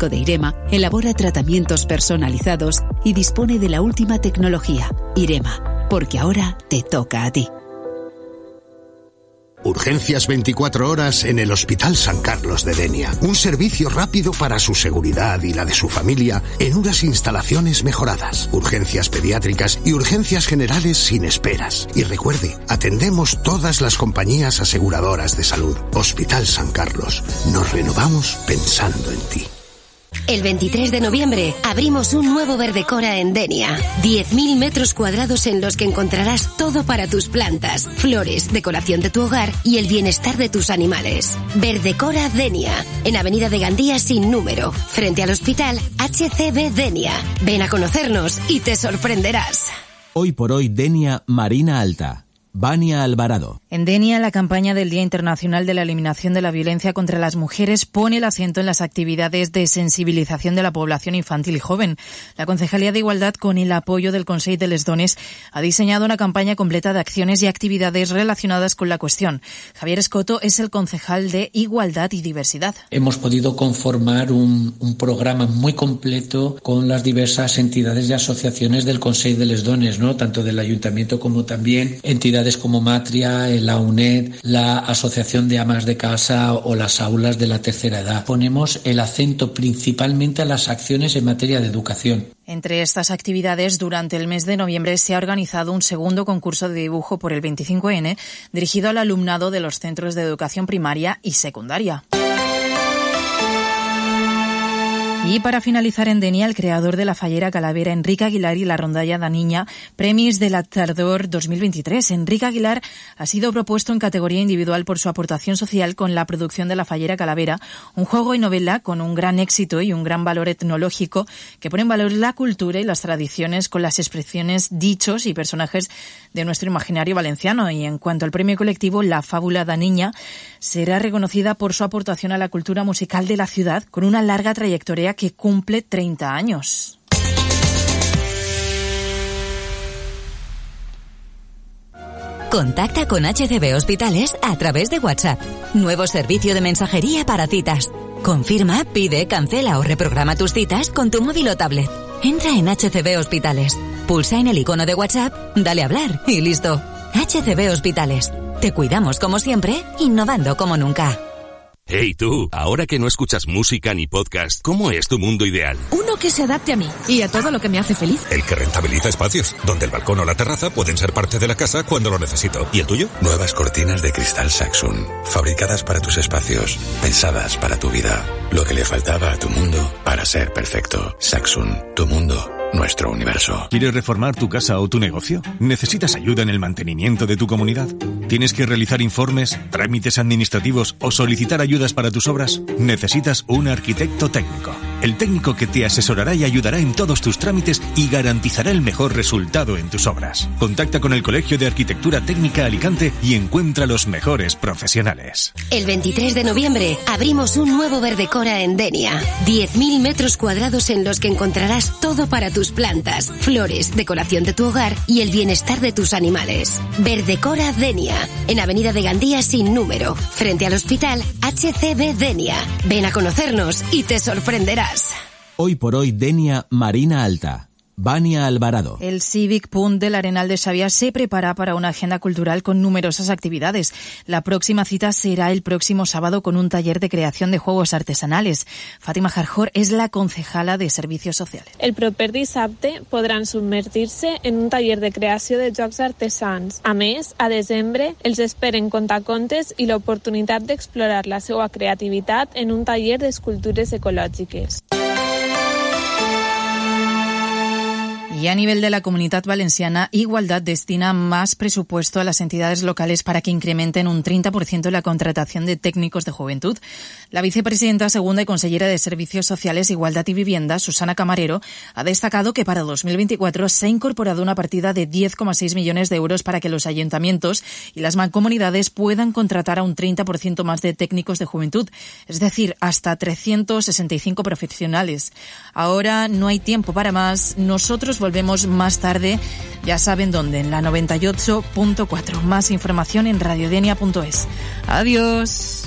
Oncológico de Irema elabora tratamientos personalizados y dispone de la última tecnología. Irema, porque ahora te toca a ti. Urgencias 24 horas en el Hospital San Carlos de Denia. Un servicio rápido para su seguridad y la de su familia en unas instalaciones mejoradas. Urgencias pediátricas y urgencias generales sin esperas. Y recuerde, atendemos todas las compañías aseguradoras de salud. Hospital San Carlos. Nos renovamos pensando en ti. El 23 de noviembre abrimos un nuevo Verdecora en Denia. 10.000 metros cuadrados en los que encontrarás todo para tus plantas, flores, decoración de tu hogar y el bienestar de tus animales. Verdecora Denia, en Avenida de Gandía sin número, frente al Hospital HCB Denia. Ven a conocernos y te sorprenderás. Hoy por hoy Denia Marina Alta. Vania Alvarado. En Denia, la campaña del Día Internacional de la Eliminación de la Violencia contra las Mujeres pone el acento en las actividades de sensibilización de la población infantil y joven. La Concejalía de Igualdad, con el apoyo del Consell de les Dones, ha diseñado una campaña completa de acciones y actividades relacionadas con la cuestión. Javier Escoto es el concejal de Igualdad y Diversidad. Hemos podido conformar un programa muy completo con las diversas entidades y asociaciones del Consell de les Dones, ¿no? Tanto del Ayuntamiento como también entidades como Matria, la UNED, la Asociación de Amas de Casa o las aulas de la tercera edad. Ponemos el acento principalmente a las acciones en materia de educación. Entre estas actividades, durante el mes de noviembre se ha organizado un segundo concurso de dibujo por el 25N dirigido al alumnado de los centros de educación primaria y secundaria. Y para finalizar, en Denia, el creador de la fallera Calavera, Enric Aguilar, y la rondalla da Niña, Premis de la Tardor 2023. Enric Aguilar ha sido propuesto en categoría individual por su aportación social con la producción de la fallera Calavera, un juego y novela con un gran éxito y un gran valor etnológico que pone en valor la cultura y las tradiciones con las expresiones, dichos y personajes de nuestro imaginario valenciano. Y en cuanto al premio colectivo, la fábula da Niña será reconocida por su aportación a la cultura musical de la ciudad con una larga trayectoria que cumple 30 años. Contacta con HCB Hospitales a través de WhatsApp. Nuevo servicio de mensajería para citas. Confirma, pide, cancela o reprograma tus citas con tu móvil o tablet. Entra en HCB Hospitales. Pulsa en el icono de WhatsApp, dale a hablar y listo. HCB Hospitales. Te cuidamos como siempre, innovando como nunca. Hey tú, ahora que no escuchas música ni podcast, ¿cómo es tu mundo ideal? Uno que se adapte a mí y a todo lo que me hace feliz. El que rentabiliza espacios, donde el balcón o la terraza pueden ser parte de la casa cuando lo necesito. ¿Y el tuyo? Nuevas cortinas de cristal Saxon, fabricadas para tus espacios, pensadas para tu vida. Lo que le faltaba a tu mundo para ser perfecto. Saxon, tu mundo. Nuestro universo. ¿Quieres reformar tu casa o tu negocio? ¿Necesitas ayuda en el mantenimiento de tu comunidad? ¿Tienes que realizar informes, trámites administrativos o solicitar ayudas para tus obras? Necesitas un arquitecto técnico. El técnico que te asesorará y ayudará en todos tus trámites y garantizará el mejor resultado en tus obras. Contacta con el Colegio de Arquitectura Técnica Alicante y encuentra los mejores profesionales. El 23 de noviembre abrimos un nuevo Verdecora en Denia. 10.000 metros cuadrados en los que encontrarás todo para tus plantas, flores, decoración de tu hogar y el bienestar de tus animales. Verdecora Denia, en Avenida de Gandía sin número, frente al Hospital HCB Denia. Ven a conocernos y te sorprenderás. Hoy por hoy Denia Marina Alta. Vania Alvarado. El Civic Punt del Arenal de Xàbia se prepara para una agenda cultural con numerosas actividades. La próxima cita será el próximo sábado con un taller de creación de juegos artesanales. Fàtima Jarjor es la concejala de Servicios Sociales. El proper dissabte podran submergir-se en un taller de creació de jocs artesans. A més, a desembre els esperen contacontes i l'oportunitat d'explorar la seva creativitat en un taller d'escultures ecològiques. Y a nivel de la Comunidad Valenciana, Igualdad destina más presupuesto a las entidades locales para que incrementen un 30% la contratación de técnicos de juventud. La vicepresidenta segunda y consellera de Servicios Sociales, Igualdad y Vivienda, Susana Camarero, ha destacado que para 2024 se ha incorporado una partida de 10,6 millones de euros para que los ayuntamientos y las mancomunidades puedan contratar a un 30% más de técnicos de juventud, es decir, hasta 365 profesionales. Ahora no hay tiempo para más. Nosotros volvemos más tarde, ya saben dónde, en la 98.4. Más información en radiodenia.es. Adiós.